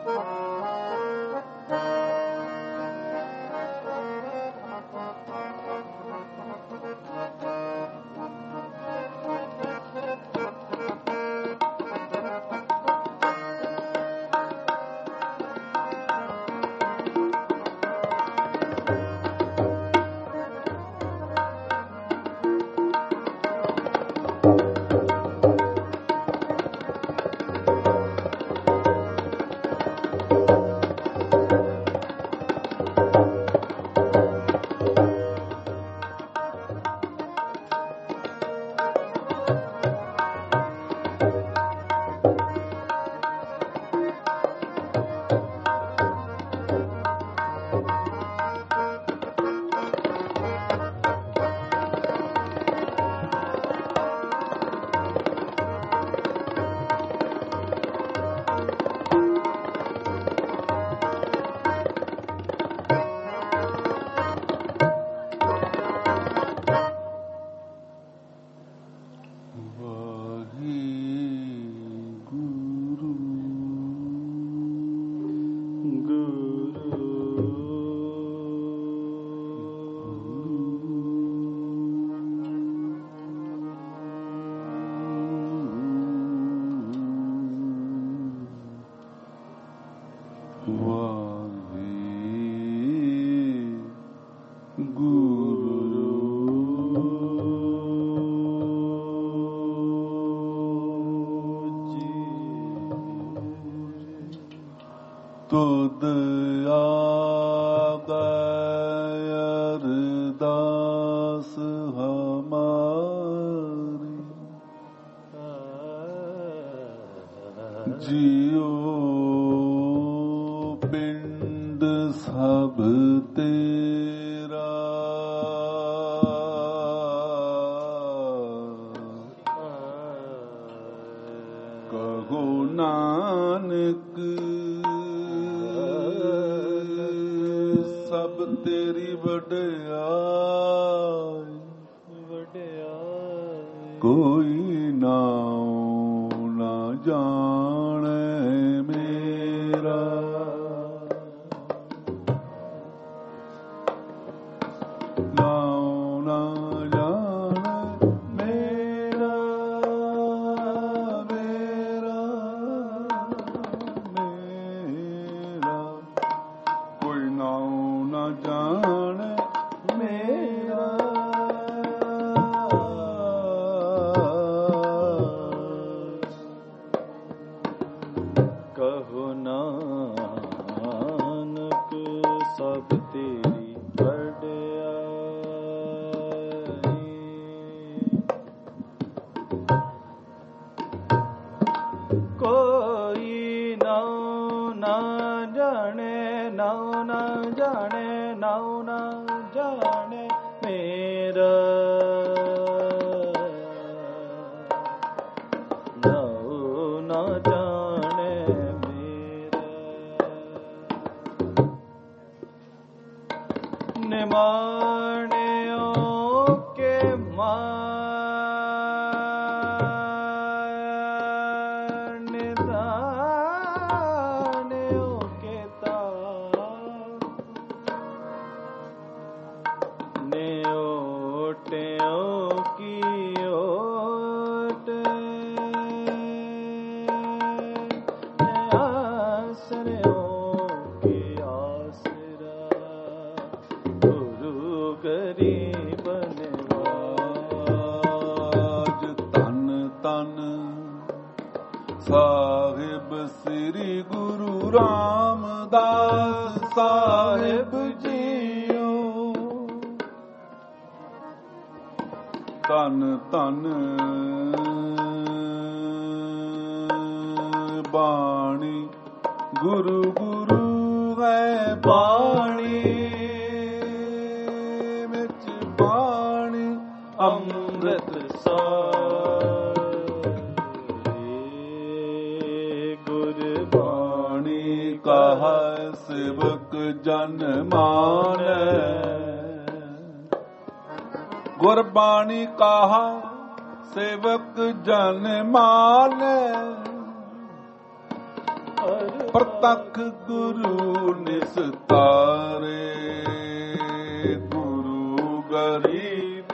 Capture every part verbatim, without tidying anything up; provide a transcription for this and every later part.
ਤੁਧ ਆਗੈ ਅਰਦਾਸ ਹਮਾਰੀ, ਜਿਉ ਪਿੰਡ ਸਭ ਤੇਰਾ, ਕਹੋ ਨਾਨਕ ਸਭ ਤੇਰੀ ਵਡਿਆਈ, ਵਡਿਆਈ ਕੋਈ ਨਾਉ ਨਾ ਜਾਣੈ ਮੇਰਾ, ਨਾਉ ਨਾ ਜਾਣੈ ਮੇਰਾ, ਮੇਰਾ ਮੇਰਾ ਕੋਈ ਨਾਉ ਨਾ ਜਾਣੈ ਮੇਰਾ, ਕਹੋ ਨਾਨਕ ਸਭ ਤੇਰੀ ਵਡਿਆਈ, ਕੋਈ ਨਾਉ ਨਾ ਜਾਣੈ, ਨਾਉ ਨਾ ਜਾਣੈ, ਨਾਉ ਨਾ ਜਾਣੈ ਮੇਰਾ, ਨਾਉ ਨਾ ਜਾਣੈ ਮੇਰਾ, ਨਿਮਾਣਿਓ ਕੇ ਮਾਣ, ਨਿਦਾਨਿਓ ਕੇ ਤਾਣ, ਨਿਓਟਿਓ ਕੀ ਓਟ, ਆਸਰਿਓ ਕੀ ਆਸਰਾ, ਗੁਰੂ ਗਰੀਬ ਨਿਵਾਜ, ਧੰਨ ਧੰਨ ਸਾਹਿਬ ਸ੍ਰੀ ਗੁਰੂ ਰਾਮਦਾਸ ਸਾਹਿਬ ਜੀਓ, ਧੰਨ ਧੰਨ ਬਾਣੀ ਗੁਰੂ ਗੁਰੂ ਹੈ ਬਾਣੀ, ਵਿੱਚ ਬਾਣੀ ਅੰਮ੍ਰਿਤ ਸਾਰੀ, ਗੁਰਬਾਣੀ ਕਹਾ ਸੇਵਕ ਜਨ ਮਾਨੈ, ਗੁਰਬਾਣੀ ਕਹਾ ਸੇਵਕ ਜਨ ਮਾਨੈ, ਹਰ ਪ੍ਰਤੱਖ ਗੁਰੂ ਨਿਸਤਾਰੇ, ਗੁਰੂ ਗਰੀਬ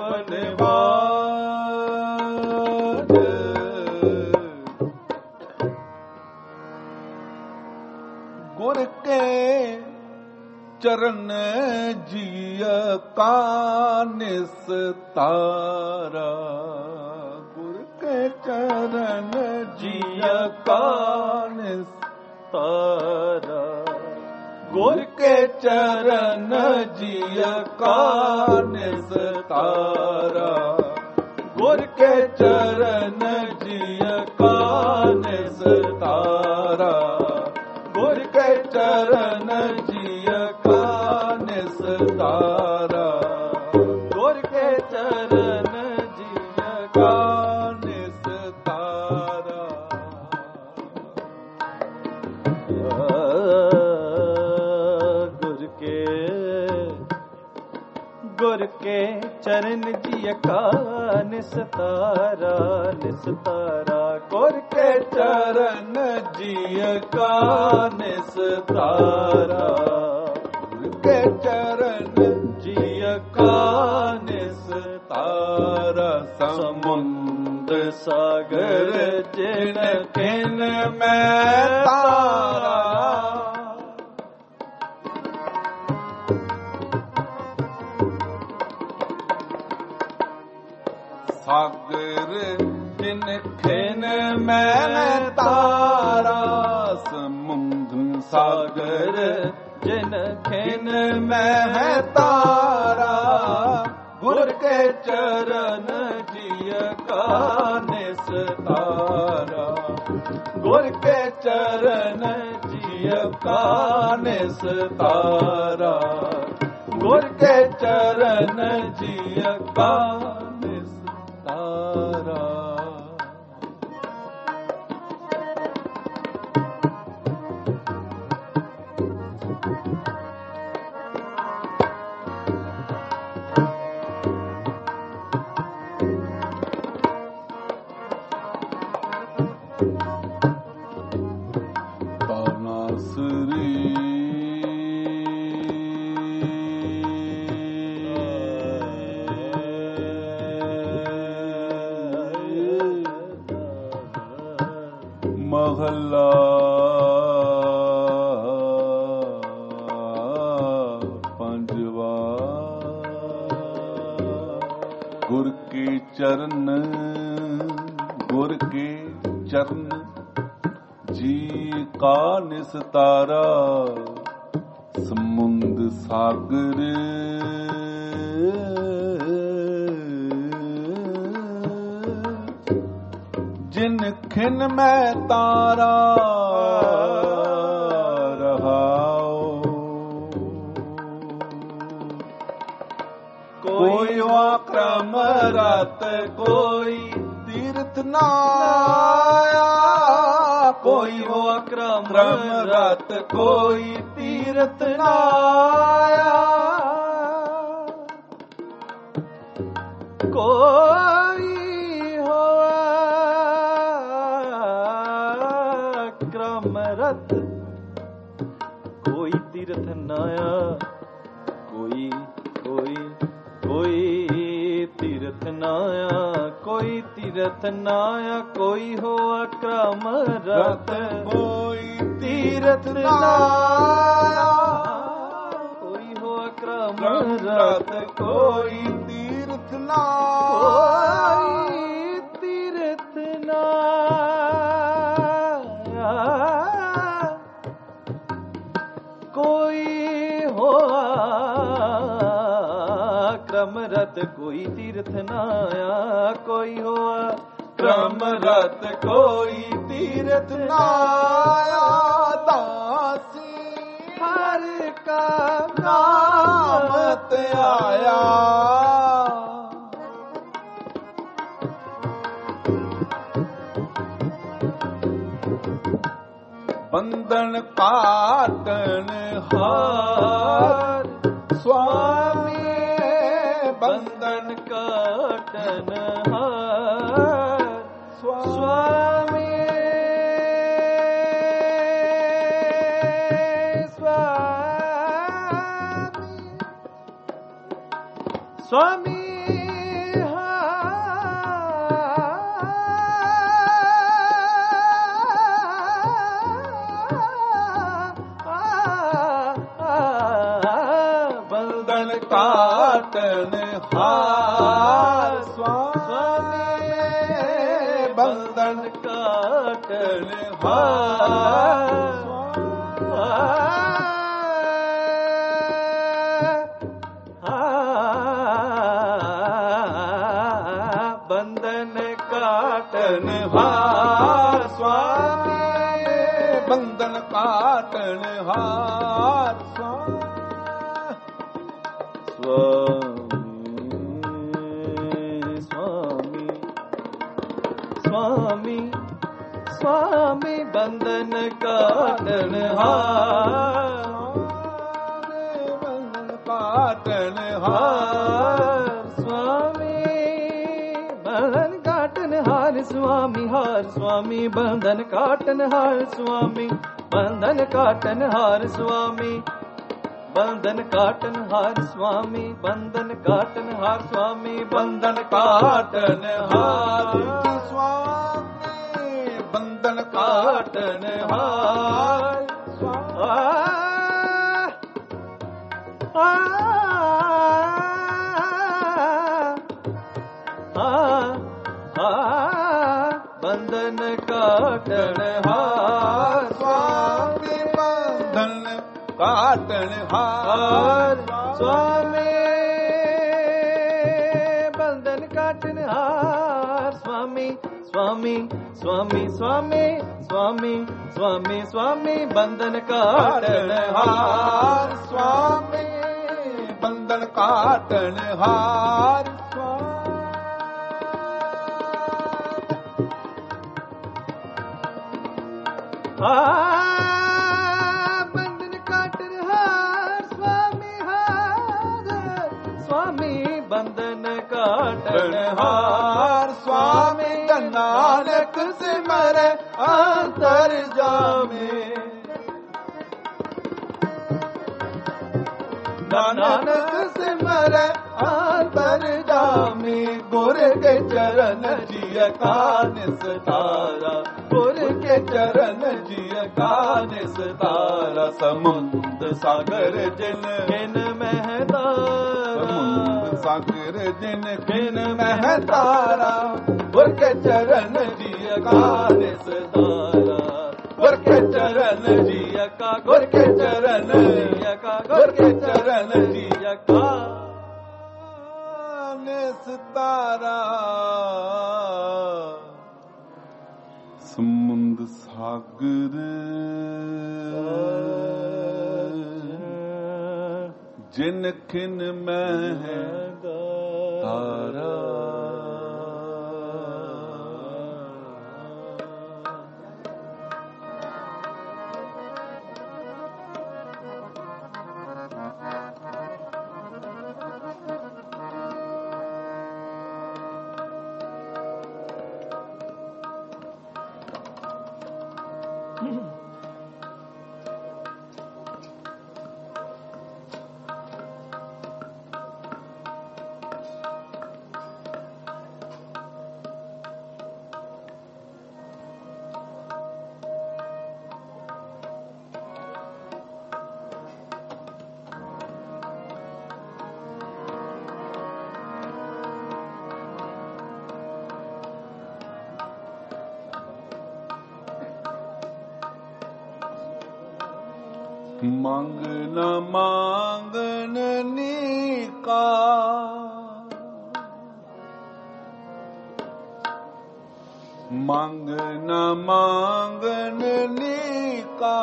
ਨਿਵਾਜ। ਗੁਰ ਕੇ ਚਰਨ ਜੀਅ ਕਾ ਨਿਸਤਾਰਾ, ਗੁਰ ਕੇ ਚਰਨ ਜੀਅ ਕਾ ਨਿਸਤਾਰਾ, ਗੁਰ ਕੇ ਚਰਨ ਜੀਅ ਕਾ ਨਿਸਤਾਰਾ, ਗੁਰ ਕੇ ਚਰਨ ਜੀਅ ਕਾ ਨਿਸਤਾਰਾ, ਗੁਰ ਕੇ ਚਰਨ ਜੀਅ ਕਾ ਨਿਸਤਾਰਾ, ਗੁਰ ਕੇ ਚਰਨ ਜੀਅ ਕਾ ਨਿਸਤਾਰਾ। ਗੁਰ ਕੇ ਗੁਰ ਕੇ ਚਰਨ ਜੀਅ ਕਾ ਨਿਸਤਾਰਾ, ਨਿਸਤਾਰਾ, ਗੁਰ ਕੇ ਚਰਨ ਜੀਅ ਕਾ ਨਿਸਤਾਰਾ, ਗੁਰ ਕੇ ਚਰਨ ਜੀਅ ਕਾ ਨਿਸਤਾਰਾ। ਸਮੁੰਦ ਸਾਗਰ ਜਿਨ ਕਿਨ ਮੈਂ ਤਾਰਾ, ਸਾਗਰ ਜਿਨ ਖਿਨ ਮੈਂ ਤਾਰਾ, ਸਮੁੰਦ ਸਾਗਰ ਜਿਨ ਖਿਨ ਮੈਂ ਤਾਰਾ, ਗੁਰ ਕੇ ਚਰਨ ਜੀਅ ਕਾ ਨਿਸਤਾਰਾ, ਗੁਰ ਕੇ ਚਰਨ ਜੀਅ ਕਾ ਨਿਸਤਾਰਾ, ਗੁਰ ਕੇ ਚਰਨ ਜੀਅ ਕਾ ਨਿਸਤਾਰਾ। ਮਹਲਾ ਪੰਜਵਾ। ਗੁਰ ਕੇ ਚਰਨ ਗੁਰ ਕੇ ਚਰਨ ਜੀ ਕਾ ਨਿਸਤਾਰਾ, ਸਮੁੰਦ ਸਾਗਰ ਜਿਨ ਖਿਨ ਮੈਂ ਤਾਰਾ, ਰਹਾਉ ਕੋਈ ਆਕਰਮ ਰਤ ਕੋਈ ਤੀਰਥ ਨਾ ਆਇਆ, ਕੋਈ ਹੋ ਅਕਰਮ ਰਤ ਕੋਈ ਤੀਰਥ ਨਾ ਆਇਆ, ਕੋਈ ਹੋ ਅਕਰਮ ਰਤ ਕੋਈ ਤੀਰਥ ਨਾ ਆਇਆ, ਕੋਈ ਕੋਈ ਕੋਈ ਤੀਰਥ ਨਾ ਆਇਆ, ਕੋਈ ਤੀਰਥ ਨਾ ਆਇਆ, ਕੋਈ ਹੋ ਅਕਰਮ ਰਤ ਕੋਈ ਤੀਰਥ ਨਾ ਆਇਆ, ਕੋਈ ਹੋ ਅਕਰਮ ਰਤ ਕੋਈ ਤੀਰਥ ਨਾ ਕੋਈ ਤੀਰਥ ਨਾ ਆਇਆ, ਕੋਈ ਹੋ ਅਕਰਮ ਰਤ ਕੋਈ ਤੀਰਥ ਨਾ ਆਇਆ, ਕੋਈ ਹੋ ਅਕਰਮ ਰਤ ਕੋਈ ਤੀਰਥ ਨਾ ਆਇਆ, ਦਾਸੀ ਹਰ ਕਾ ਨਾਮ ਧਿਆਇਆ, ਬੰਧਨ ਕਾਟਣ ਹਾਰ ਸੁਆਮੀ, ਬੰਧਨ ਕਾਟਣ ਹਾਰ ਸੁਆਮੀ, स्वामी काटन हार स्वामी बंधन काटन हार बंधन काटन हार स्वामी बंधन काटन हार स्वामी स्वामी स्वामी बंधन काटन हार बंधन काटन हार स्वामी बंधन काटन हार स्वामी हार स्वामी बंधन काटन हार स्वामी बंधन काटन हार स्वामी बंधन काटन हार स्वामी बंधन काटन हार स्वामी बंधन काटन हार स्वामी बंधन काटन हार बंधन काटन हार स्वामी बंधन काटन हार स्वामी बंधन काटन हार स्वामी स्वामी स्वामी स्वामी स्वामी स्वामी स्वामी बंधन काटन हार स्वामी बंधन काटन हार काटन हार स्वामी नानक सिमर अंतर जामे नानक सिमर अंतर जामे गुर के चरण जिय का निस्तारा गुर के चरण जिय का निस्तारा समुद्र सागर जिन हिन महतारा सागर जिन खिन महतारा गुर के चरण जिय का निस्तारा गुर के चरण जिय का गुर के चरण जिय का गुर के चरण जिय का निस्तारा समुद्र सागर जिन खिन में तारा मांग न मांगन नीका मांग न मांगन नीका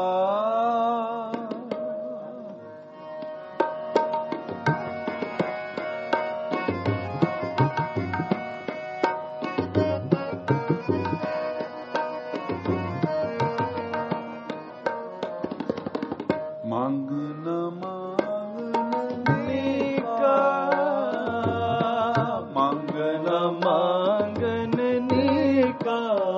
मांग न मांगन नीका मांग न मांगन नीका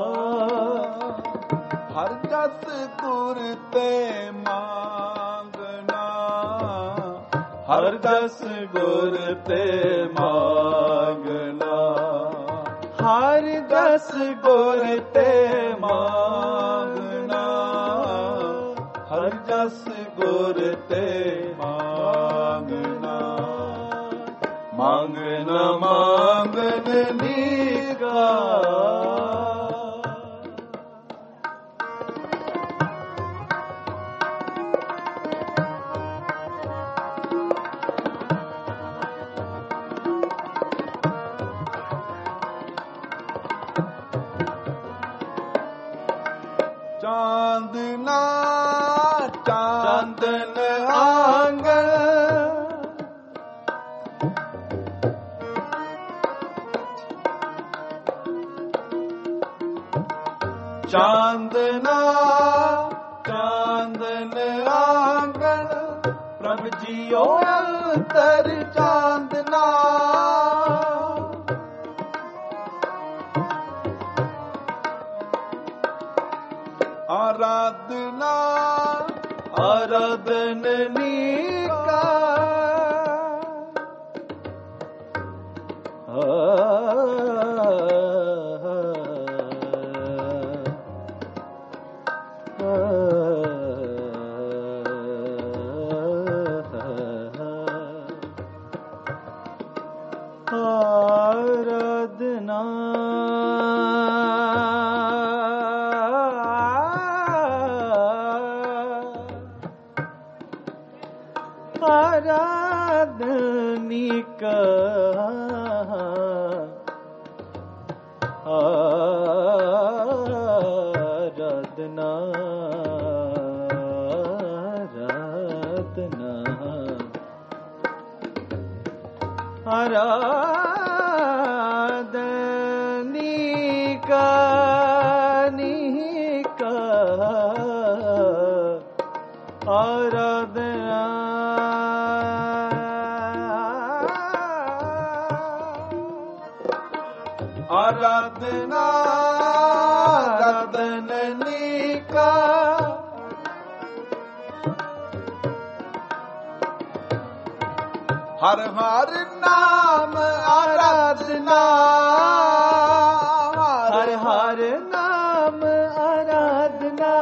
हर जस गुर ते मांगना हर जस गुर ते मांगना, हर जस गुर ते मांगना, हर जस गुर ते मांगना, मांगना मांगन नीका। चांदना चांदन आंगन, चांदना चांदन आंगन, प्रभ जियो अंतर चांदना, आराधना आराधननी का, आराधना आराधनी का, आराधना आराधना आराधनी का निका, आराधना आराधना आराधननी का, हर हर नाम आराधना, हर हर नाम आराधना,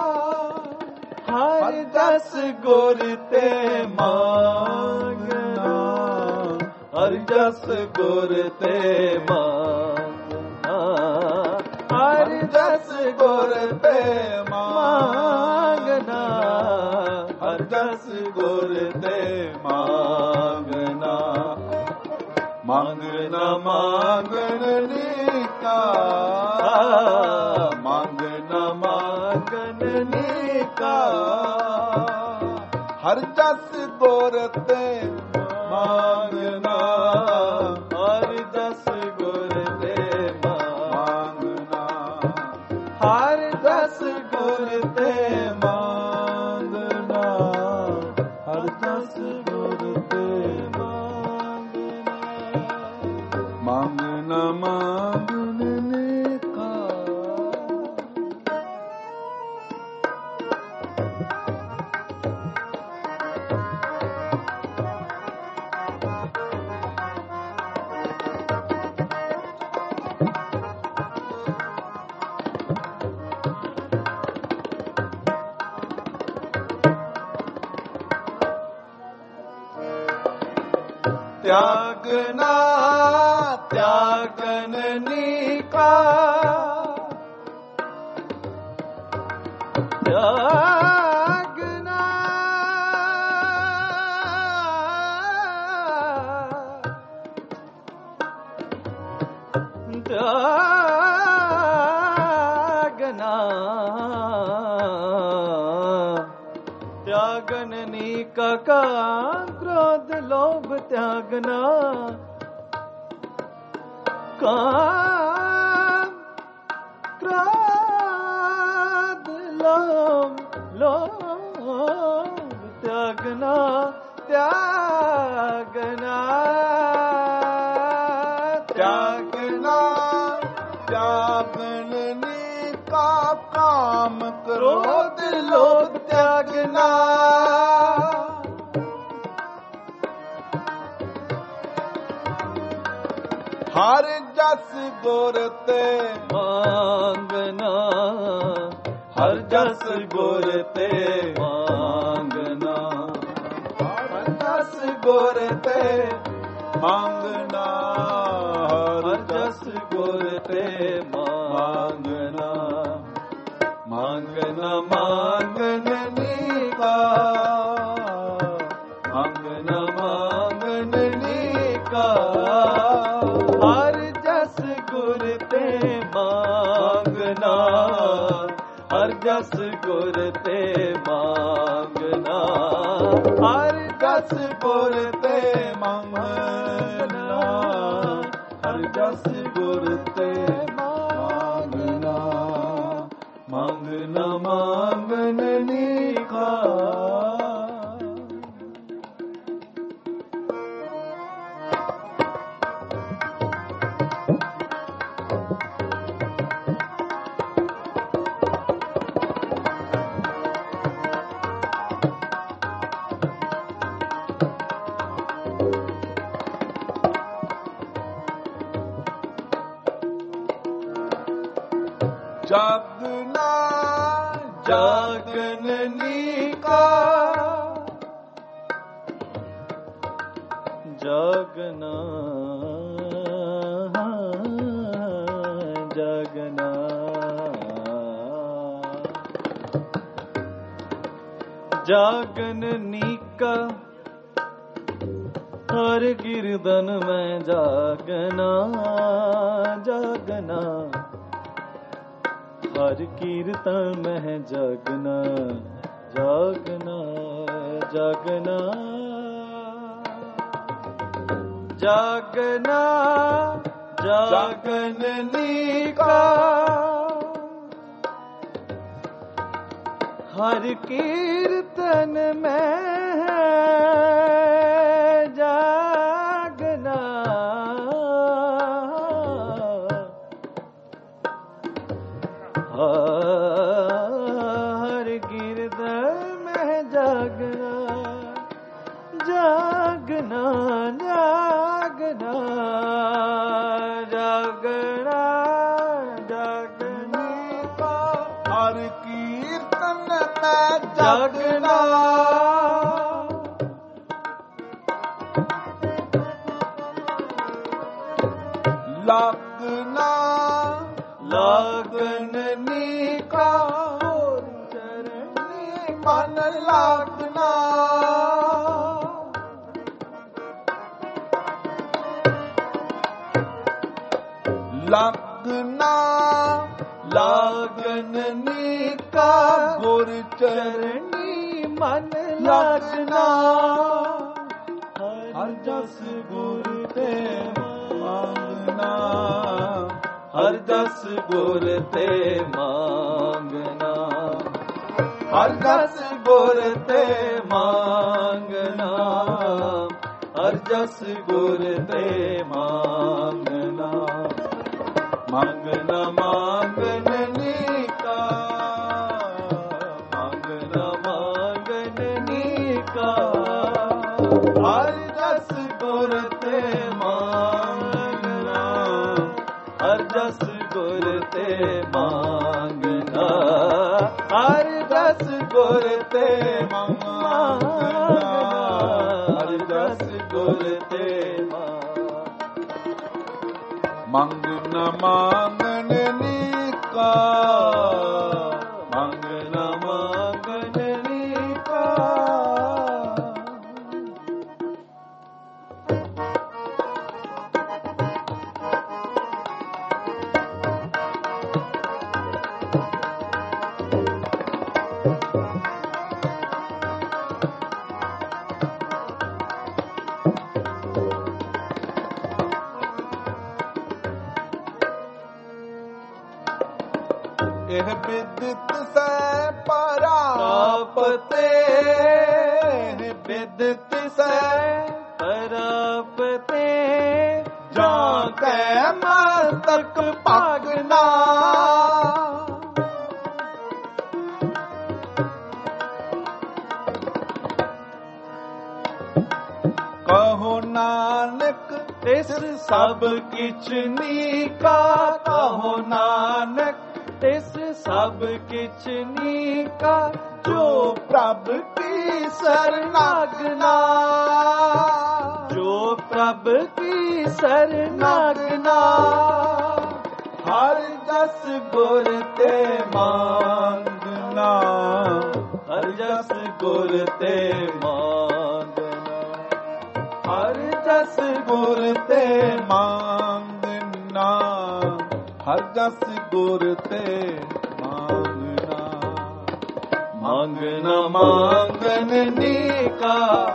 हर जस गुर ते मांगना, हर जस गुर ते मांगना, हर जस गुर ते मांगना, हर जस गुर ते मांगना, मांगना मांगन नीका, मांगना मांगन नीका, हर जस गुर ते मांगना, हर जस गुर ते मांगना, हर जस गुर ते मांगना, हर जस गुर ते मांगना, मांगना मांगन नीका। त्यागना त्यागन नीका, त्यागना त्यागना त्यागन नीका, काम क्रोध लोभ त्यागना, काम क्रोध लोभ लोभ त्यागना, त्यागना त्यागना त्यागन नीका, काम क्रोध लोभ त्यागना, ਗੁਰ ਤੇ ਮੰਗਣਾ, ਹਰ ਜਸ ਗੁਰ ਤੇ ਮੰਗਣਾ, ਹਰ ਜਸ ਗੁਰ ਤੇ ਮੰਗਣਾ, ਹਰ ਜਸ ਗੁਰ ਤੇ ਮੰਗਣਾ, ਮੰਗਣਾ ਮੰਗਣੀ ਕਾ, ਮੰਗਣਾ ਮੰਗਣੀ ਕਾ, ਹਰ ਜਸ ਗੁਰ ਤੇ ਮੰਗਣਾ, ਹਰ ਜਸ ਗੁਰ ਤੇ ਮੰਗਣਾ, ਹਰ ਜਸ ਗੁਰ ਤੇ ਮੰਗਣਾ, ਹਰ ਜਸ ਗੁਰ ਤੇ ਮੰਗਣਾ, ਮੰਗਣਾ ਮੰਗਣੀ ਕਾ। ਜਾਗਣਾ ਜਾਗਨਨੀ ਕਾ, ਜਾਗਨਾ ਜਾਗਨਾ, ਜਾਗਨਨੀ ਕਾ, ਹਰ ਗਿਰਦਨ ਮੈਂ ਜਾਗਨਾ, ਜਾਗਨਾ, ਹਰ ਕੀਰਤਨ ਮਹਿ ਜਾਗਨਾ, ਜਾਗਨਾ ਜਾਗਨਾ, ਜਾਗਨਾ ਜਾਗਨਨੀ ਕਾ, ਹਰ ਕੀਰਤਨ ਮਹਿ ਜਾਗਨਾ, ਹਰ ਗਿਰਦਨ ਮਹਿ ਜਾਗਨਾ, ਜਾਗਨਾ ਜਾਗਨਾ, ਜਾਗਨਾ ਜਾਗਨੀ ਕਾ, ਹਰ ਕੀਰਤਨ ਮੈਂ ਜਾਗਣਾ, ਲੱਗਣਾ ਲੱਗਨਨੀ ਕਾ, ਚਰਨੀ ਮਨ ਲੱਗਣਾ, ਲੱਗਣਾ ਲੱਗਨਨੀ ਕਾ, ਗੁਰ ਚਰਨੀ ਮਨ ਲੱਗਣਾ, ਹਰ ਜਸ ਗੁਰ ਤੇ ਮੰਗਣਾ, ਹਰ ਜਸ ਗੁਰ ਤੇ ਮੰਗਣਾ, ਹਰ ਜਸ ਗੁਰ ਤੇ ਮੰਗਣਾ, ਹਰ ਜਸ ਗੁਰ ਤੇ ਮੰਗਣਾ, ਮੰਗਣਾ ਮੰਗਨਨੀ ਕਾ, ਮੰਗਣਾ ਮੰਗਨਨੀ ਕਾ, ਹਰ ਜਸ ਗੁਰ ਤੇ ਮੰਗਣਾ, ਹਰ ਜਸ ਗੁਰ ਤੇ ਮੰਗਣਾ, ਹਰ ਜਸ ਗੁਰ ਤੇ ਮੰਗਣਾ, ਹਰ ਜਸ ਗੁਰ ਤੇ ਮੰਗਣਾ ਮੰਗਣਨੀ ਕਾ, ਮੰਗਣਾ ਮੰਗਨਨੀ ਕਾ। ਇਹ ਬਿਦਤ ਸੈ ਪਰਾਪਤੇ, ਇਹ ਬਿਦਤ ਸੈ ਪਰਾਪਤੇ, ਜਾਂ ਕੈ ਮਸਤਕ ਭਾਗਨਾ, ਕਹੋ ਨਾਨਕ ਤਿਸ ਸਭ ਕਿਛ ਨੀਕਾ ਕਹੋ ਨਾਨਕ, ਤਿਸ ਸਭ ਕਿਛ ਨੀਕਾ ਜੋ ਪ੍ਰਭ ਕੀ ਸਰਨਾਗਨਾ, ਜੋ ਪ੍ਰਭ ਕੀ ਸਰਨਾਗਨਾ। ਹਰ ਜਸ ਗੁਰ ਤੇ ਮੰਗਨਾ, ਹਰ ਜਸ ਗੁਰ ਤੇ ਮੰਗਨਾ, ਹਰ ਜਸ ਗੁਰ ਤੇ ਮੰਗਨਾ, ਹਰ ਜਸ ਗੁਰ ਤੇ ਮੰਗਨਾ। ਮੰਗਨਾ ਮੰਗਨ ਨੀਕਾ,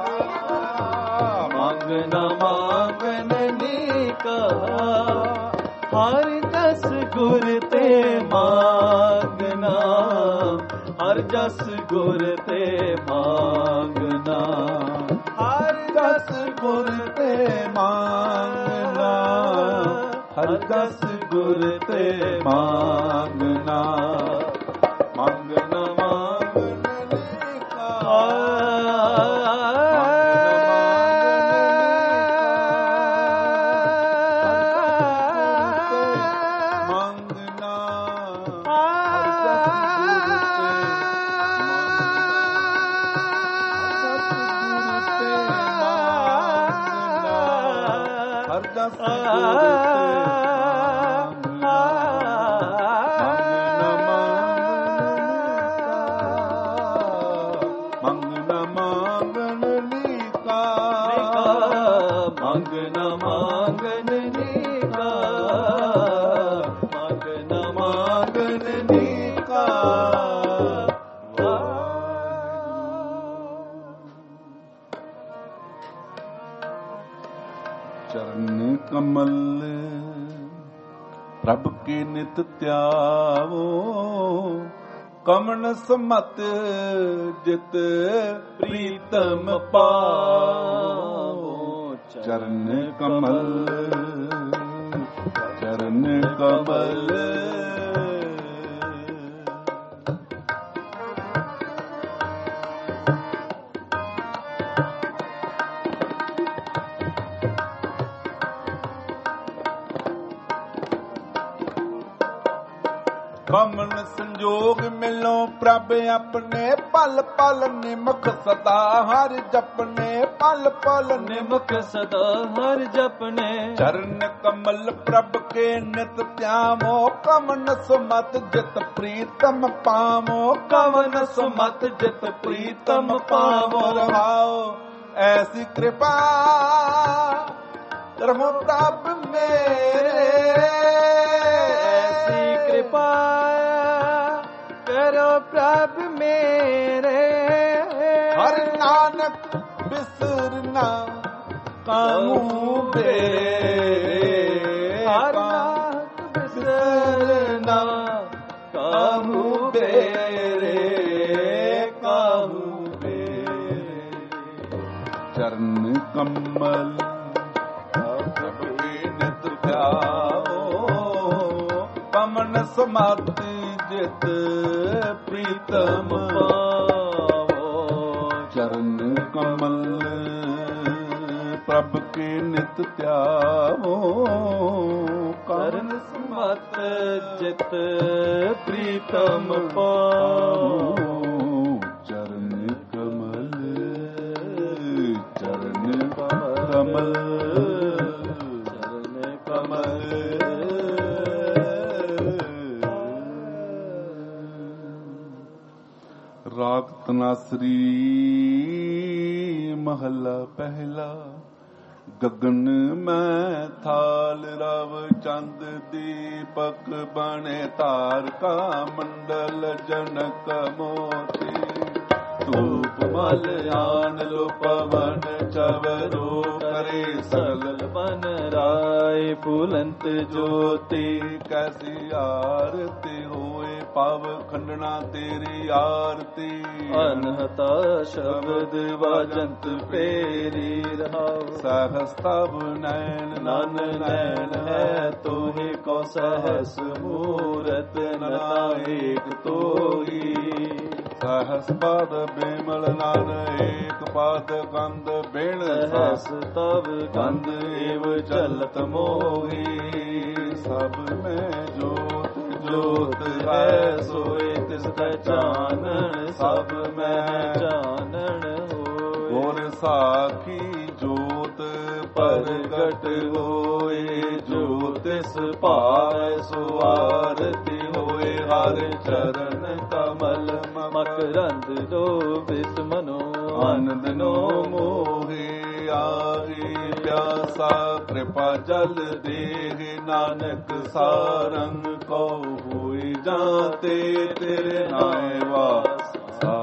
ਮੰਗਨਾ ਮੰਗਨ ਨੀਕਾ, ਹਰ ਜਸ ਗੁਰ ਤੇ ਮੰਗਨਾ, ਹਰ ਜਸ ਗੁਰ ਤੇ ਮੰਗਨਾ, ਹਰ ਜਸ ਗੁਰ ਤੇ ਮੰਗਨਾ, ਹਰ ਜਸ ਗੁਰ ਤੇ ਮੰਗਨਾ। ਮੰਗਨਾ ਮੰਗਨ ਨੀਕਾ, ਚਰਨ ਕਮਲ ਪ੍ਰਭ ਕੀ ਨਿਤ ਧਿਆਵੋ, ਕਮਨ ਸਮਤ ਜਿਤ ਪ੍ਰੀਤਮ ਪਾਵੋ। ਚਰਨ ਕਮਲ, ਚਰਨ ਕਮਲ, ਕਮਨ ਸੰਜੋਗ ਮਿਲੋ ਪ੍ਰਭ ਆਪਣੇ, ਪਲ ਪਲ ਨਿਮਖ ਸਦਾ ਹਰ ਜਪਨੇ, ਪਲ ਪਲ ਨਿਮਖ ਸਦਾ ਹਰ ਜਪਨੇ। ਚਰਨ ਕਮਲ ਪ੍ਰਭ ਕੇ ਨਿਤ ਧਿਆਵੋ, ਕਮਨ ਸੁਮਤ ਜਿਤ ਪ੍ਰੀਤਮ ਪਾਵੋ, ਕਮਨ ਸੁਮਤ ਜਿਤ ਪ੍ਰੀਤਮ ਪਾਵੋ। ਰਹਾਓ ਐਸੀ ਕਿਰਪਾ ਕਰਮੋ ਪ੍ਰਭ ਮੇਰੇ, ਐਸੀ ਕਿਰਪਾ ਕਰੋ ਪ੍ਰਭ ਮੇਰੇ। ਹਰ ਨਾਨਕ ਬਿਸਰਨਾ ਕਾਹੂ ਬੇਰੇ, ਹਰ ਨਾਨਕ ਬਿਸਰਨਾ ਕਾਹੂ ਬੇਰੇ, ਕਾਹੂ ਬੇਰੇ। ਚਰਨ ਕਮਲ ਪ੍ਰਭ ਕੀ ਨਿਤ ਧਿਆਵੋ, ਕਮਨ ਸਮਾਧੀ ਜਿਤ ਪ੍ਰੀਤਮ ਪਾਵੋ। ਚਰਨ ਕਮਲ ਪ੍ਰਭ ਕੇ ਨਿਤ ਧਿਆਵੋ, ਕਰਨ ਸਮਤ ਜਿਤ ਪ੍ਰੀਤਮ ਪਾਵੋ। ਚਰਨ ਕਮਲ, ਚਰਨ ਕਮਲ, ਚਰਨ ਕਮਲ। ਰਾਗ ਤਨਾਸਰੀ ਮਹੱਲਾ ਪਹਿਲਾ। ਗਗਨ ਮੈਂ ਥਾਲ ਰਵ ਚੰਦ ਦੀਪਕ ਬਣੇ ਤਾਰਕਾ ਮੰਡਲ ਜਨਕ ਮੋਤੀ। ਧੂਪ ਮਲ ਆਨ ਲੋ ਪਵਨ ਚਵਰੋ ਕਰੇ ਸਗਲ ਬਨ ਰਾਏ ਫੁਲੰਤ ਜੋਤੀ। ਕੈਸੀ ਆਰਤੀ ਹੋਏ ਪਵ ਖੰਡਣਾ ਤੇਰੀ ਆਰਤੀ। ਅਨਹਤਾ ਸ਼ਬਦ ਵਾਜੰਤ ਪੇਰੀ ਰਹਾਉ। ਸਹਸ ਤਬ ਨੈਣ ਨਨ ਨੈਣ ਹੈ ਤੋਹਿ ਕੋ ਸਹਸ ਮੂਰਤ ਨਾਇਕ ਤੋਈ। ਸਹਸ ਪਦ ਬਿਮਲ ਨਨ ਏਕ ਪਦ ਗੰਧ ਬਿਨ ਸਹਸ ਤਬ ਗੰਧ ਏਵ ਚਲਤ ਮੋਹੀ। ਸਭ ਮੈਂ ਜੋਤ ਜੋਤ ਹੈ ਸੋਏ ਤਿਸ ਕੈ ਚਾਨਣ ਸਭ ਮੈਂ ਚਾਨਣ ਹੋਏ। ਗੁਰ ਸਾਖੀ ਜੋਤ ਪ੍ਰਗਟ ਹੋਏ ਜੋ ਤਿਸ ਭਾਵੈ ਸੋ ਆਰਤੀ ਹੋਏ। ਹਰ ਚਰਨ ਕਮਲ ਮਕਰੰਦ ਲੋਭਿਤ ਮਨੋ ਆਨੰਦ ਨੋ ਮੋਹਿ ਆਈ ਪਿਆਸਾ ਕਿਰਪਾ ਜਲ ਦੇਹਿ ਨਾਨਕ ਸਾਰੰਗ ਕੋ ਹੋਈ ਜਾਂਤੇ ਤੇਰੇ ਨਾਏ ਵਾਸਾ।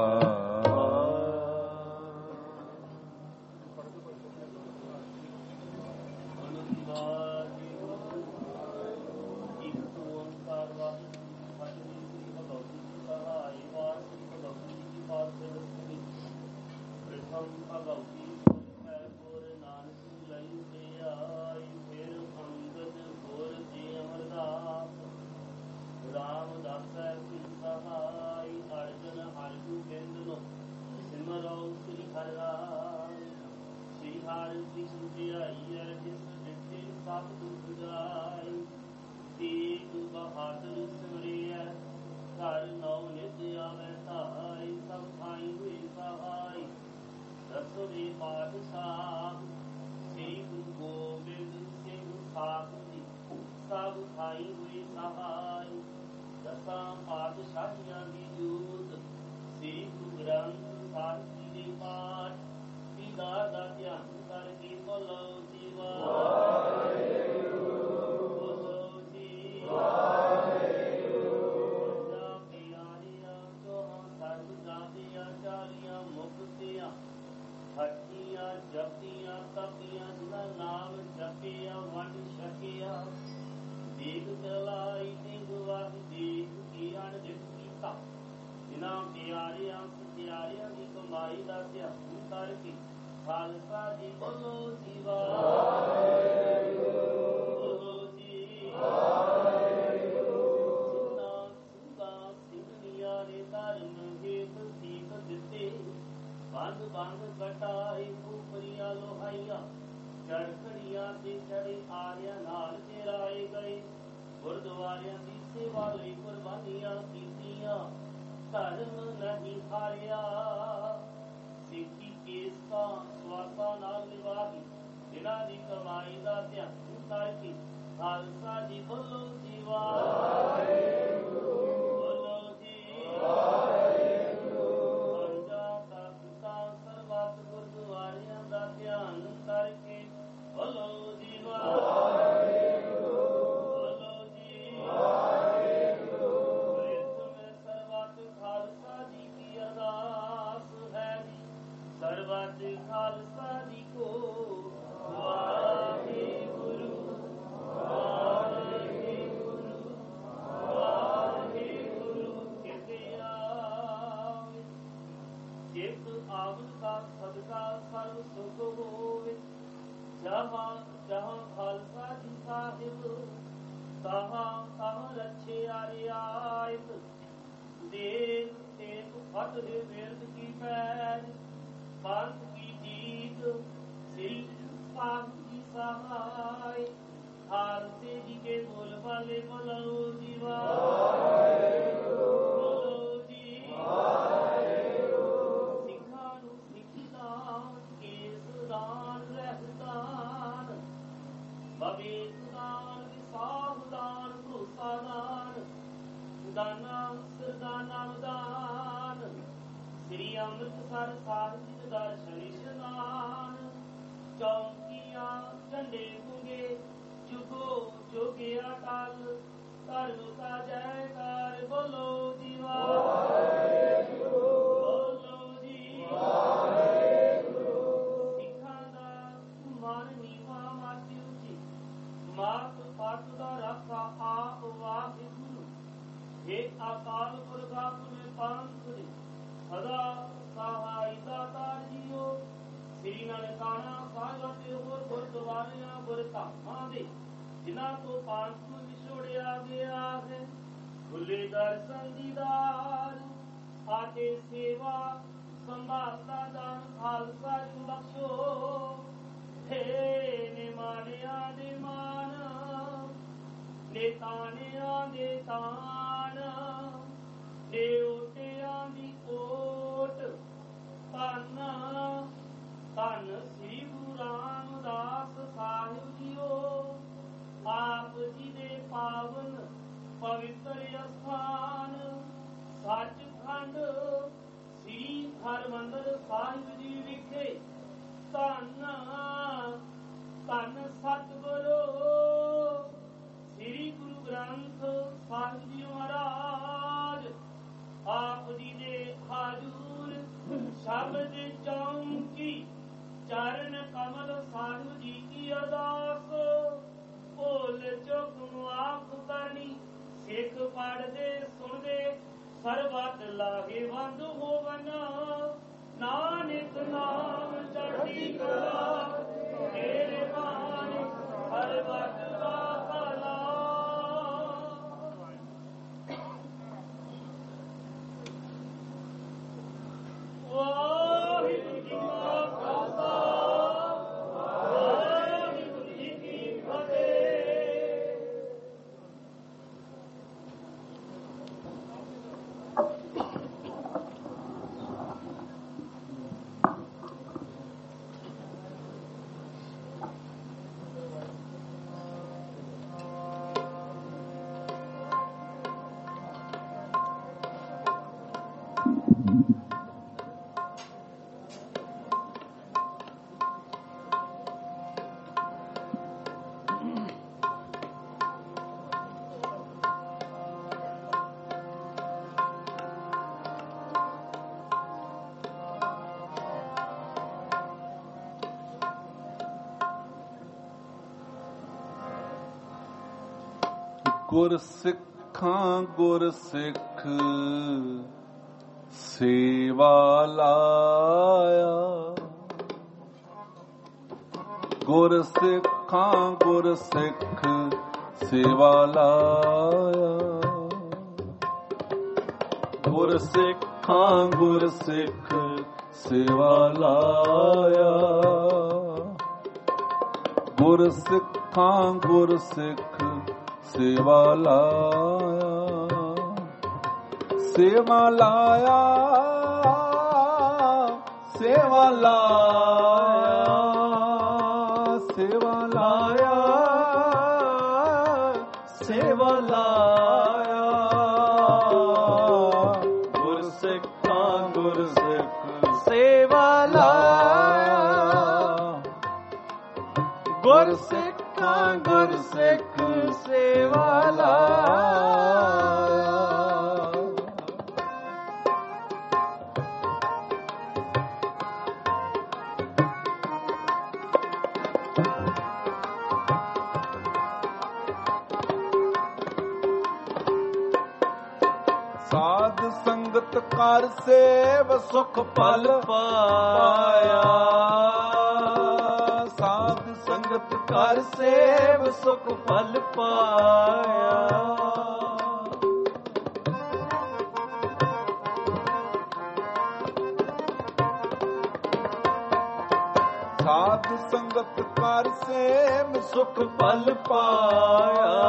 ਆਤੇ ਸੇਵਾ ਸੰਭਾਲਦਾ ਦਾਨ ਖਾਲਸਾ ਜੂ ਬਖਸ਼ੋ। ਹੇ ਨਿਮਾਣਿਆਂ ਦੇ ਮਾਨ ਨੇਤਾਨਿਆਂ ਦੇ ਤਾਨ ਦੇਵਤਿਆਂ ਦੀ ਓਟ ਧੰਨ ਧੰਨ ਸ੍ਰੀ ਗੁਰੂ ਰਾਮਦਾਸ ਸਾਹਿਬ ਜੀਓ। ਆਪ ਜੀ ਦੇ ਪਾਵਨ ਪਵਿੱਤਰ ਅਸਥਾਨ ਸੱਚਖੰਡ ਸ੍ਰੀ ਹਰਿਮੰਦਰ ਸਾਹਿਬ ਜੀ ਵਿਖੇ ਧੰਨ ਧੰਨ ਸਤਿਗੁਰੂ ਸ੍ਰੀ ਗੁਰੂ ਗ੍ਰੰਥ ਸਾਹਿਬ ਜੀ ਮਹਾਰਾਜ ਆਪ ਜੀ ਦੇ ਹਾਜ਼ੂਰ ਸ਼ਬਦ ਚੌਂਕੀ ਚਰਨ ਕਮਲ ਸਾਹਿਬ ਜੀ ਕੀ ਅਰਦਾਸ। ਭੁੱਲ ਚੁੱਕ ਮਾਫ ਕਰਨੀ ਸਿੱਖ ਪੜ੍ਹਦੇ ਸੁਣਦੇ ਸਰਬਤ ਲਾਹੇਵੰਦ ਹੋਵਨ। ਨਾਨਕ ਨਾਮ ਚੜ੍ਹਦੀ ਕਲਾ ਤੇਰੇ ਬਾਣੀ ਸਰਬਤ ਦਾ ਭਲਾ। ਵਾਹਿਗੁਰੂ ਜੀ ਕਾ ਖਾਲਸਾ ਵਾਹਿਗੁਰੂ ਜੀ ਕੀ ਫਤਿਹ। ਗੁਰ ਸਿੱਖਾਂ ਗੁਰ ਸਿੱਖ ਸੇਵਾ ਲਾਇਆ। ਗੁਰ ਸਿੱਖਾਂ ਗੁਰ ਸਿੱਖ ਸੇਵਾ ਲਾਇਆ। ਗੁਰ ਸਿੱਖਾਂ ਗੁਰ ਸਿੱਖ ਸੇਵਾ ਲਾਇਆ। ਗੁਰ ਸਿੱਖਾਂ ਗੁਰ ਸਿੱਖ ਸੇਵਾ ਲਾਇਆ। ਸੇਵਾ ਲਾਇਆ ਸੇਵਾ ਲਾਇਆ ਸੇਵਾ ਲਾਇਆ ਸੇਵਾ ਲਾਇਆ। ਗੁਰ ਸਿੱਖਾਂ ਗੁਰ ਸਿੱਖ ਸੇਵਾ ਲਾਇਆ। ਗੁਰ ਸਿੱਖਾਂ ਗੁਰ ਸਿੱਖ ਸੇਵਾ ਲਾਇਆ। ਸਾਧ ਸੰਗਤ ਕਰ ਸੇਵ ਸੁਖ ਪਲ ਪਾਇਆ। ਸਾਧ ਸੰਗਤ ਕਰ ਸੇਵ ਸੁਖ ਪਲ ਪਾਇਆ। ਸਾਧ ਸੰਗਤ ਕਰ ਸੇਵ ਸੁਖ ਪਲ ਪਾਇਆ।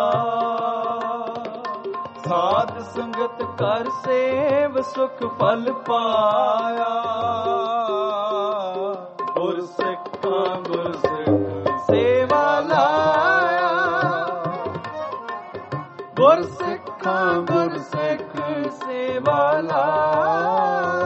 ਸਾਧ ਸੰਗਤ ਕਰ ਸੇਵ ਸੁਖ ਫਲ ਪਾਇਆ। ਗੁਰ ਸਿੱਖਾਂ ਗੁਰ ਸਿੱਖ ਸੇਵਾ ਲਾਇਆ। ਗੁਰ ਸਿੱਖਾਂ ਗੁਰ ਸਿੱਖ ਸੇਵਾ ਲਾਇਆ।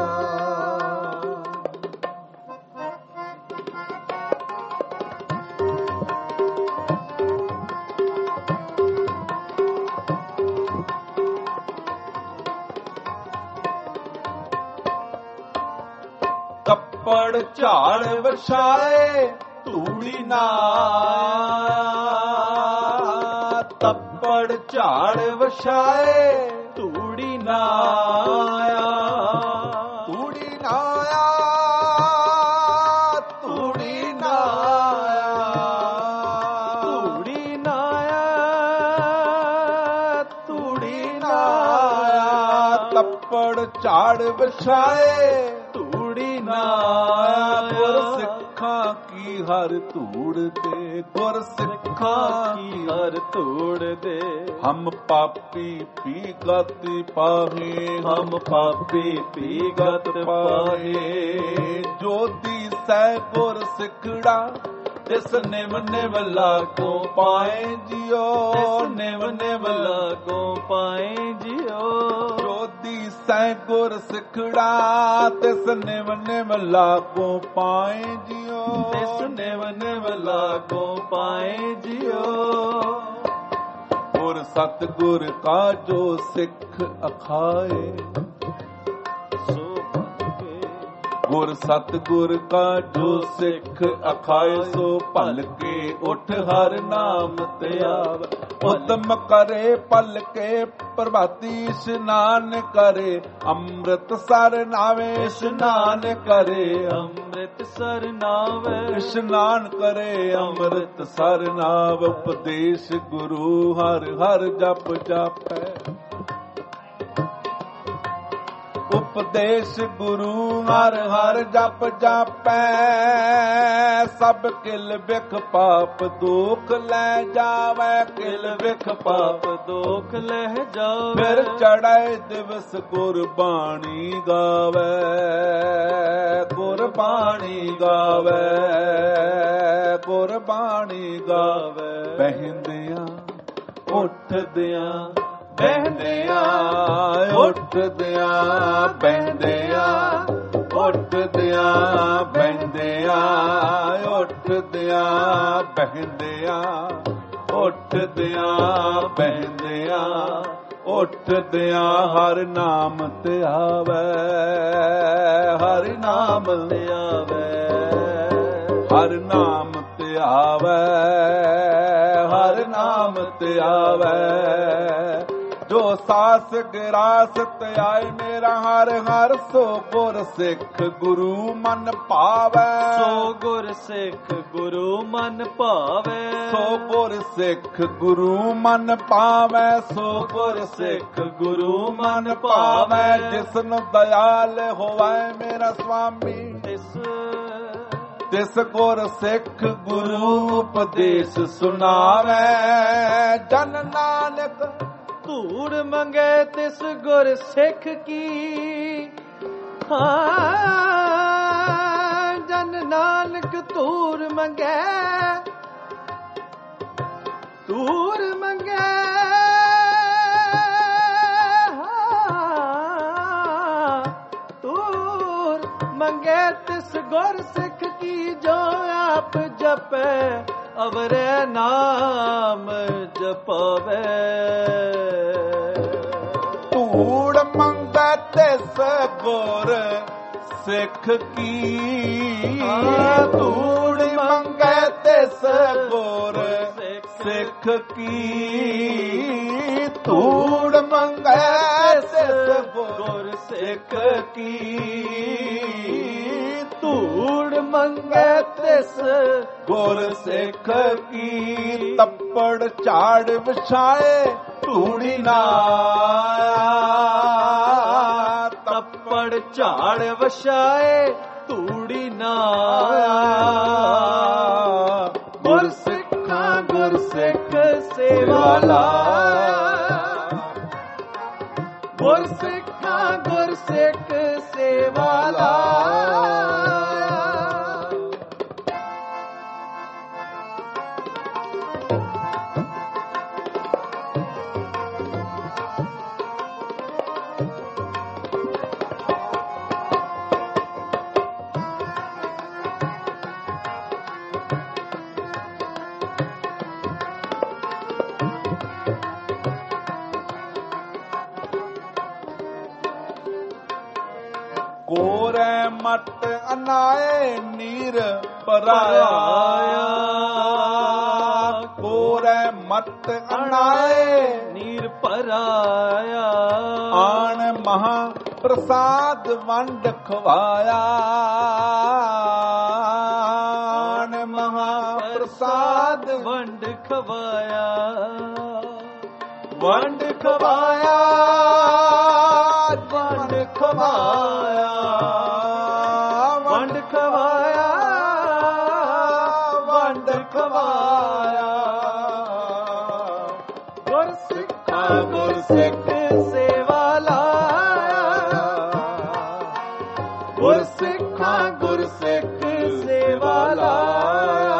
ਕੱਪੜ ਝਾੜ ਵਰਛਾਏ ਧੂੜੀ ਨਾ। ਤੱਪੜ ਝਾੜ ਵਰਛਾਏ ਧੂੜੀ ਨਾ ਆਇਆ। ਧੂੜੀ ਨਾ ਆਇਆ ਧੂੜੀ ਨਾ ਆਇਆ। ਧੂੜੀ ਨਾ ਆਇਆ ਧੂੜੀ ਨਾ ਆਇਆ। ਤੱਪੜ ਝਾੜ ਝਾੜ ਵਿਛਾਏ ਧੂੜੀ ਨਾ ਗੁਰ ਸਿੱਖਾਂ ਕੀ ਹਰ ਧੂੜ ਦੇ, ਗੁਰ ਸਿੱਖਾਂ ਕੀ ਹਰ ਧੂੜ ਦੇ। ਹਮ ਪਾਪੀ ਪੀ ਗਤਿ ਪਾਹੇ, ਹਮ ਪਾਪੀ ਪੀ ਗਤ ਪਾਹੇ। ਜੋਤੀ ਸਹਿ ਗੁਰ ਸਿੱਖੜਾ ਤਿਸ ਨਿਵ ਨਿਵ ਲਾਗੋ ਪਾਏ ਜਿਉ, ਨਿਵ ਨਿਵ ਲਾਗੋ ਪਾਏ ਜਿਉ। ਜੋਤੀ ਸਹਿ ਗੁਰ ਸਿੱਖੜਾ ਤਿਸ ਨਿਵ ਨਿਵ ਲਾਗੋ ਪਾਏ ਜਿਉ, ਤਿਸ ਨਿਵ ਨਿਵ ਲਾਗੋ ਪਾਏ ਜਿਉ। ਗੁਰ ਸਤਿਗੁਰ ਕਾ ਜੋ ਸਿੱਖ ਅਖਾਏ, ਗੁਰ ਸਤਿਗੁਰ ਕਾ ਜੋ ਸਿੱਖ ਅਖਾਏ। ਸੋ ਭਲ ਕੇ ਉਠ ਹਰ ਨਾਮ ਤੇ ਆਵੈ, ਉਦਮ ਕਰੇ ਭਲ ਕੇ ਪ੍ਰਭਾਤੀ ਇਸ਼ਨਾਨ ਕਰੇ। ਅੰਮ੍ਰਿਤ ਸਰ ਨਾਵੇ ਇਸ਼ਨਾਨ ਕਰੇ, ਅੰਮ੍ਰਿਤ ਸਰ ਨਾਵੇ ਇਸ਼ਨਾਨ ਕਰੇ। ਅੰਮ੍ਰਿਤ ਸਰ ਨਾਵ ਉਪਦੇਸ਼ ਗੁਰੂ ਹਰ ਹਰ ਜਪ ਜਾਪੈ। ਉਪਦੇਸ਼ ਗੁਰੂ ਹਰ ਹਰ ਜਪ ਜਾਪੈ। ਸਭ ਕਿਲ ਬਿਖ ਪਾਪ ਦੁਖ ਲੈ ਜਾਵੈ, ਕਿਲ ਬਿਖ ਪਾਪ ਦੁਖ ਲੈ ਜਾਵੇ। ਫਿਰ ਚੜ੍ਹਾਏ ਦਿਵਸ ਗੁਰਬਾਣੀ ਗਾਵੈ, ਗੁਰਬਾਣੀ ਗਾਵੈ, ਗੁਰਬਾਣੀ ਗਾਵੈ। ਬਹਿੰਦਿਆਂ ਉੱਠਦਿਆਂ ਬਹਿੰਦਿਆਂ ਉੱਠਦਿਆਂ, ਬਹਿੰਦਿਆਂ ਉੱਠਦਿਆਂ, ਬਹਿੰਦਿਆਂ ਉੱਠਦਿਆਂ, ਬਹਿੰਦਿਆਂ ਉੱਠਦਿਆਂ, ਬਹਿੰਦਿਆਂ ਉੱਠਦਿਆਂ। ਹਰ ਨਾਮ ਤੇ ਆਵੈ, ਹਰ ਨਾਮ ਤੇ ਆਵੈ, ਹਰ ਨਾਮ ਤੇ ਆਵੈ, ਹਰ ਨਾਮ ਤੇ ਆਵੈ। ਜੋ ਸਾਸ ਗਿਰਾਸਤ ਆਏ ਮੇਰਾ ਹਰ ਹਰ, ਸੋ ਗੁਰ ਸਿੱਖ ਗੁਰੂ ਮਨ ਭਾਵੈ। ਸੋ ਗੁਰ ਸਿੱਖ ਗੁਰੂ ਮਨ ਭਾਵੈ। ਸੋ ਗੁਰ ਸਿੱਖ ਗੁਰੂ ਮਨ ਭਾਵੈ। ਸੋ ਗੁਰ ਸਿੱਖ ਗੁਰੂ ਮਨ ਭਾਵੈ। ਜਿਸਨੂੰ ਦਇਆਲ ਹੋਵੈ ਮੇਰਾ ਸੁਆਮੀ, ਤਿਸ ਤਿਸ ਗੁਰ ਸਿੱਖ ਗੁਰੂ ਉਪਦੇਸ਼ ਸੁਣਾਵੈ। ਜਨ ਨਾਨਕ ਧੂੜ ਮੰਗੇ ਤਿਸ ਗੁਰ ਸਿੱਖ ਕੀ, ਹਾਂ ਜਨ ਨਾਨਕ ਧੂੜ ਮੰਗੇ, ਧੂੜ ਮੰਗੇ ਧੂੜ ਮੰਗੇ ਤਿਸ ਗੁਰ ਸਿੱਖ ਕੀ। ਜੋ ਆਪ ਜਪੈ ਅਵਰੇ ਨਾਮ ਜਪਾਵੇ। ਧੂੜ ਮੰਗੈ ਤਿਸ ਗੁਰ ਸਿੱਖ ਕੀ, ਧੂੜ ਮੰਗੈ ਤਿਸ ਗੁਰ ਸਿੱਖ ਕੀ। ਧੂੜ ਮੰਗੈ ਤਿਸ ਗੁਰ ਸਿੱਖ ਕੀ। ਧੂੜ ਮੰਗੈ ਤਿਸ ਗੁਰ ਸਿੱਖ ਕੀ। ਤੱਪੜ ਝਾੜ ਵਿਛਾਏ ਧੂੜੀ ਨਾ, ਤੱਪੜ ਝਾੜ ਵਿਛਾਏ ਧੂੜੀ ਨਾ। ਗੁਰ ਸਿੱਖਾਂ ਗੁਰ ਸਿੱਖ ਸੇਵਾ ਲਾਇਆ, ਗੁਰ ਸਿੱਖਾਂ ਗੁਰ ਸਿੱਖ ਸੇਵਾ ਲਾਇਆ। ਕੋਰੇ ਮਟ ਅਨਾਏ ਨੀਰ ਪਰਾਇਆ, ਕੋਰੇ ਮਟ ਅਨਾਏ ਨੀਰ ਪਰਾਇਆ। ਆਣ ਮਹਾ ਪ੍ਰਸਾਦ ਵੰਡ ਖਵਾਇਆ, ਆਣ ਮਹਾ ਪ੍ਰਸਾਦ ਵੰਡ ਖਵਾਇਆ। ਵੰਡ ਖਵਾਇਆ, ਵੰਡ ਖਵਾਇਆ ਵੰਡ ਖਵਾਇਆ ਵੰਡ ਖਵਾਇਆ ਗੁਰ ਸਿੱਖਾਂ ਗੁਰ ਸਿੱਖ ਸੇਵਾ ਲਾਇਆ ਗੁਰ ਸਿੱਖਾਂ ਗੁਰ ਸਿੱਖ ਸੇਵਾ ਲਾਇਆ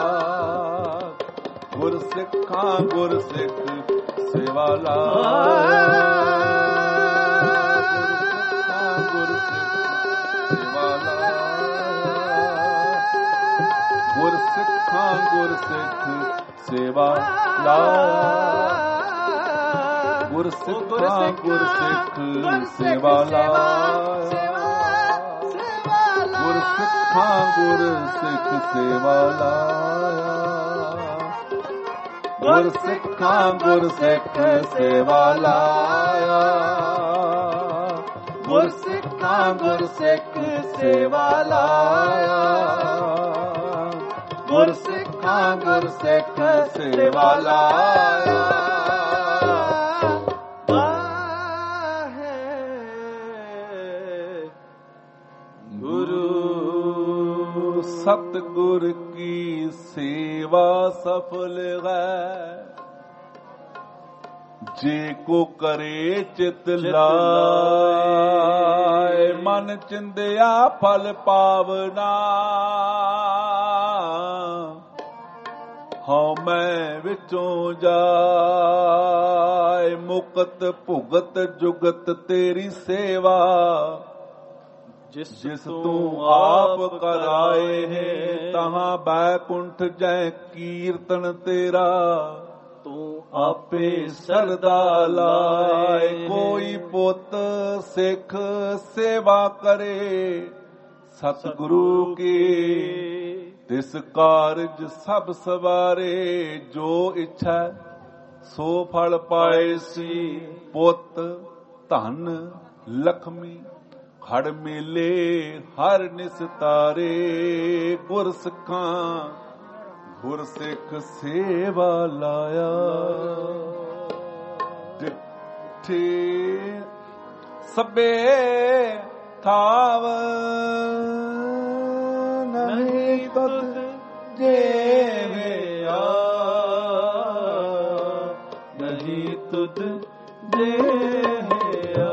ਗੁਰ ਸਿੱਖਾਂ ਗੁਰ ਸਿੱਖ ਸੇਵਾ ਲਾਇਆ ਗੁਰ ਸਿੱਖਾਂ ਗੁਰ ਸਿੱਖ ਸੇਵਾ ਲਾਇਆ ਗੁਰ ਸਿੱਖਾਂ ਗੁਰ ਸਿੱਖ ਸੇਵਾ ਲਾਇਆ ਗੁਰ ਸਿੱਖਾਂ ਗੁਰ ਸਿੱਖ ਸੇਵਾ ਲਾਇਆ ਗੁਰ ਸਿੱਖਾਂ ਗੁਰ ਸਿੱਖ ਸੇਵਾ ਲਾਇਆ ਗੁਰ ਸਿੱਖਾਂ ਗੁਰ ਸਿੱਖ ਸੇਵਾ ਲਾਇਆ ਗੁਰ ਸਿੱਖਾਂ ਗੁਰ ਸਿੱਖ ਸੇਵਾ ਲਾਇਆ ਗੁਰੂ ਸਤਿਗੁਰ ਕੀ ਸੇਵਾ ਸਫਲ ਹੈ ਜੇ ਕੋ ਕਰੇ ਚਿਤ ਲਾਏ ਮਨ ਚਿੰਦਿਆ ਫਲ ਪਾਵਨਾ ਹਉ ਮੈਂ ਵਿਚੋਂ ਜਾਏ ਮੁਕਤ ਭੁਗਤ ਜੁਗਤ ਤੇਰੀ ਸੇਵਾ ਜਿਸ ਜਿਸ ਤੂੰ ਆਪ ਕਰਾਏ ਹੈ ਤਹਾਂ ਬੈਕੁੰਠ ਜੈ ਕੀਰਤਨ ਤੇਰਾ ਤੂੰ ਆਪੇ ਸਰਦਾ ਲਾਏ ਕੋਈ ਪੁੱਤ ਸਿੱਖ ਸੇਵਾ ਕਰੇ ਸਤਿਗੁਰੂ ਕੀ ਤਿਸ ਕਾਰਜ ਸਭ ਸਵਾਰੇ ਜੋ ਇੱਛਾ ਸੋ ਫਲ ਪਾਏ ਸੀ ਪੁੱਤ ਧਨ ਲਖਮੀ ਖੜ ਮੇਲੇ ਹਰ ਨਿਸਤਾਰੇ ਗੁਰ ਸਿੱਖਾਂ ਗੁਰ ਸਿੱਖ ਸੇਵਾ ਲਾਇਆ ਡਿਠੇ ਸਭੇ ਥਾਵ ਨਹੀਂ ਤੁਧ ਜੇਵਿਆ ਨਹੀਂ ਤੁਧ ਜੇਵਿਆ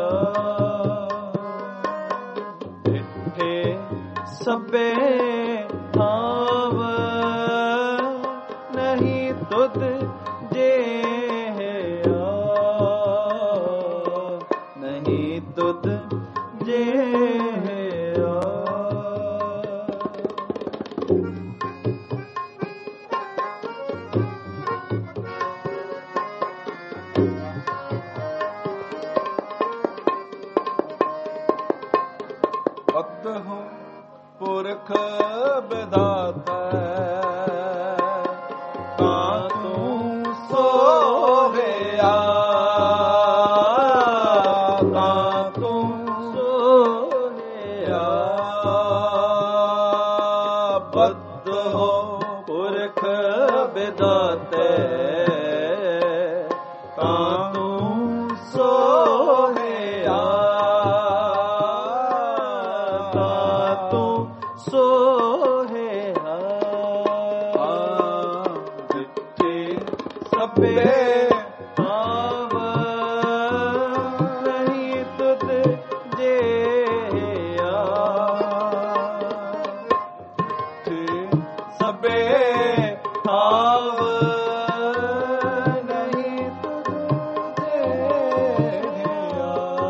ਡਿਠੇ ਸਭੇ ਥਾਵ ਨਹੀਂ ਤੁਧ ਜੇਵਿਆ ਨਹੀਂ ਤੁਧ ਜੇਵਿਆ ਅਦਹੁ ਪੁਰਖ ਵਿਧਾਤਾ ਤਾਂ ਤੂੰ ਸੋਹਿਆ ਤਾਂ ਤੂੰ ਸੋਹਿਆ ਬਦਹੁ ਪੁਰਖ ਵਿਧਾਤੇ ਤਾਂ ਤੂੰ ਸੋਹਿਆ ਸੋਹਿਆ ਜਿੱਥੇ ਸਭੇ ਆਵ ਨਹੀਂ ਤੁਧ ਜੇਆ ਜਿੱਥੇ ਸਭੇ ਆਵ ਨਹੀਂ ਤੁਧ ਜੇਆ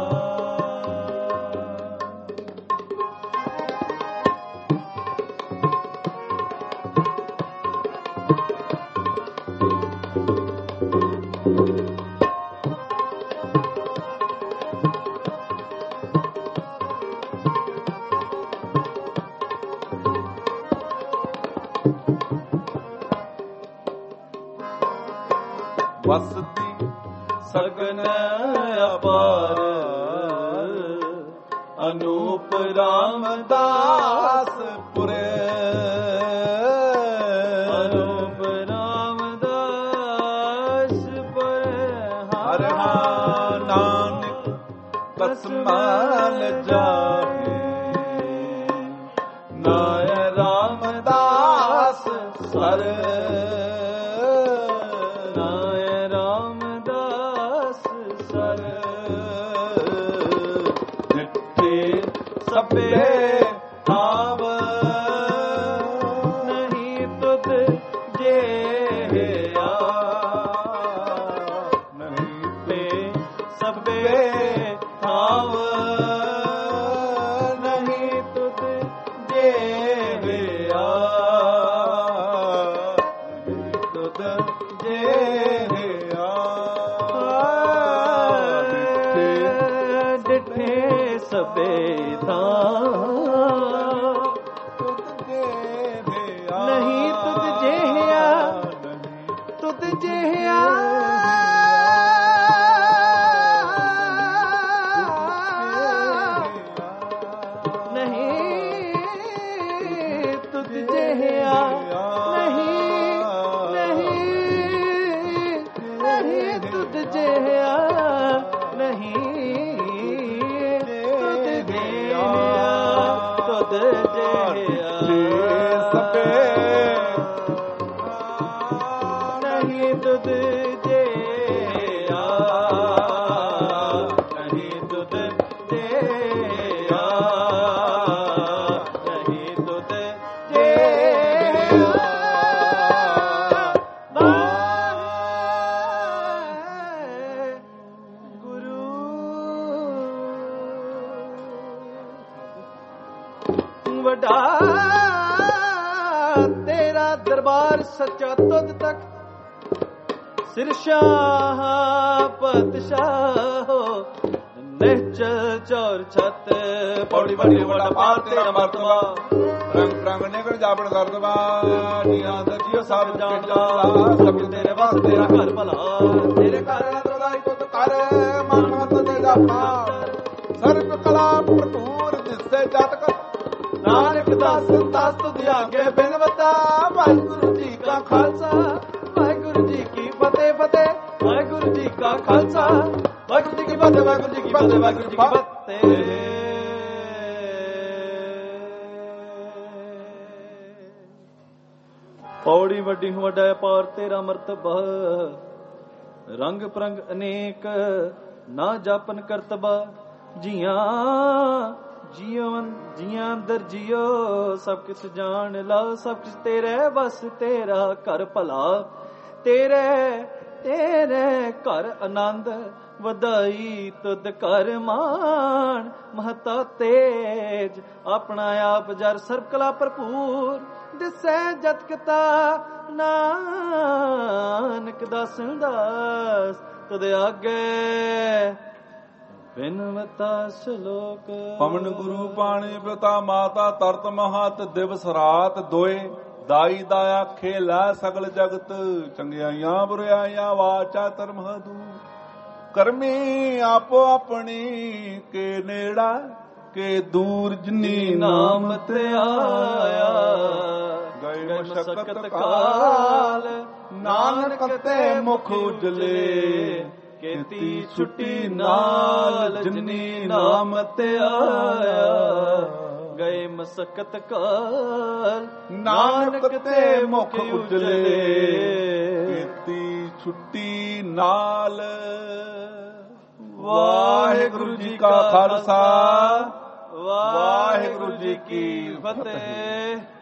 ਵਸਦੀ ਸਗਨ ਅਪਾਰ ਅਨੂਪ ਰਾਮਦਾਸ ਪੁਰੇ ਅਨੂਪ ਰਾਮਦਾਸ ਪੁਰੇ ਹਰ ਨਾਨਕ ਕਸਮਾਲ ਨਾਇ ਰਾਮਦਾਸ ਸਰ ਨਾਇ ਰਾਮਦਾਸ ਸਰ ਜਿੱਥੇ ਸਭੇ ਆਵ ਨਹੀਂ ਤੁਧ ਜਿਹਾ ਨਹੀਂ ਤੇ ਸਭੇ ਆਵ ਨਹੀਂ ਤੁਧ ਜਿਹਾ ਤੁਧ ਜੇ ਡਿਠੇ ਸਭੇ ਥਾਂ ਨਹੀਂ ਤੁਧ ਜਿਹਾ ਤੁਧ ਜਿਹਾ ਨਹੀਂ ਤੁਧ ਜਿਹਾ ਨਹੀਂ ਨਹੀਂ ਨਹੀਂ ਤੁਧ ਜਿਹਾ ਨਹੀਂ ਤੁਧ ਜਿਹਾ ਤੁਧ ਜਿਹਾ ਨਹੀਂ ਤੁਧ ਜਿਹਾ ਨਹੀਂ ਤੁਧ ਜਿਹਾ ਨਹੀਂ ਤੁਧ ਜਿਹਾ ਗੁਰੂ ਵੱਡਾ ਤੇਰਾ ਦਰਬਾਰ ਸੱਚਾ ਤੁਧ ਤੱਕ ਸਿਰਸ਼ਾਹ ਪਤਸ਼ਾਹ ਨਿਹਚਲ ਚੌਰ ਛਤ ਪੌੜੀ ਬੜੀ ਵੱਡਾ ਪਾਰ ਤੇਰਾ ਮਰਤਬਾ ਰੰਗ ਰੰਗ ਨਿਕਲ ਜਾਪਣ ਕਰਦਵਾ ਨੀਆਂ ਦਾ ਜੀਓ ਸਭ ਜਾਣਦਾ ਸਭ ਤੇਰੇ ਵਾਸਤੇ ਤੇਰਾ ਘਰ ਭਲਾ ਤੇਰੇ ਘਰ ਰਤਨਾਈ ਪੁੱਤ ਕਰ ਮਨ ਮਤ ਤੇ ਜਾਪਾ ਸਰਬ ਕਲਾ ਭਰਪੂਰ ਜਿਸੇ ਜਤ ਕਰ ਨਾਨਕ ਦਾਸ ਦਾਸ ਤੁਧ ਆਗੇ ਬਿਨਵਤਾ ਵਾਹਿਗੁਰੂ ਜੀ ਕਾ ਖਾਲਸਾ ਵਾਹਿਗੁਰੂ ਜੀ ਕੀ ਫਤਿਹ ਫਤਿਹ ਵਾਹਿਗੁਰੂ ਜੀ ਕਾ ਖਾਲਸਾ ਵਾਹਿਗੁਰੂ ਜੀ ਕੀ ਫਤਿਹ ਵਾਹਿਗੁਰੂ ਜੀ ਕੀ ਫਤਿਹ ਵਾਹਿਗੁਰੂ ਜੀ ਕੀ ਫਤਿਹ ਪੌੜੀ ਵੱਡੀ ਵੱਡਾ ਪਾਰ ਤੇਰਾ ਮਰਤਬਾ ਰੰਗ ਪ੍ਰੰਗ ਅਨੇਕ ਨਾ ਜਾਪਨ ਕਰਤਬਾ ਜੀਆਂ ਜੀਵਨ ਜੀਆਂ ਅੰਦਰ ਜਿਉ ਸਭ ਕਿਛ ਜਾਣ ਲਾ ਸਭ ਕਿਛ ਤੇਰੇ ਬਸ ਤੇਰਾ ਘਰ ਭਲਾ ਤੇਰੇ ਤੇਰੇ ਘਰ ਆਨੰਦ ਵਧਾਈ ਤੁਧ ਘਰ ਮਾਣ ਮਹਤਾ ਤੇਜ ਆਪਣਾ ਆਪ ਜਰ ਸਰਬ ਕਲਾ ਭਰਪੂਰ ਦਿਸੈ ਜਤ ਕਤਾ ਨਾਨਕ ਦਾਸਨ ਦਾਸ ਤੁਧ ਆਗੇ ਬਿਨਵਤਾ ਸ਼ਲੋਕ ਪਵਨ ਗੁਰੂ ਪਾਣੀ ਪਿਤਾ ਮਾਤਾ ਤਰਤ ਮਹਤ ਦਿਵਸ ਰਾਤ ਦੋਏ ਦਾਈ ਦਾਇਆ ਖੇਲਾ ਸਗਲ ਜਗਤ ਚੰਗਿਆਈਆਂ ਬੁਰਾਈਆਂ ਵਾਚਾ ਧਰਮ ਹਦੂ ਕਰਮੀ ਆਪੋ ਆਪਣੀ ਕੇ ਨੇੜਾ ਕੇ ਦੂਰ ਜਿਨੀ ਨਾਮ ਤੇ ਆਇਆ ਗਏ ਮਸ਼ਕਤ ਕਾਲ ਨਾਨਕ ਤੇ ਮੁਖ ਉਜਲੇ ਕੀਤੀ ਛੁੱਟੀ ਨਾਲ ਜਿਨੀ ਨਾਮ ਤੇ ਆਇਆ ਗਏ ਮਸਕਤ ਕਾਲ ਨਾਨਕ ਤੇ ਮੁਖ ਉਜਲੇ ਕੀਤੀ ਛੁੱਟੀ ਨਾਲ ਵਾਹਿਗੁਰੂ ਜੀ ਕਾ ਖਾਲਸਾ ਵਾਹਿਗੁਰੂ ਜੀ ਕੀ ਫਤਿਹ।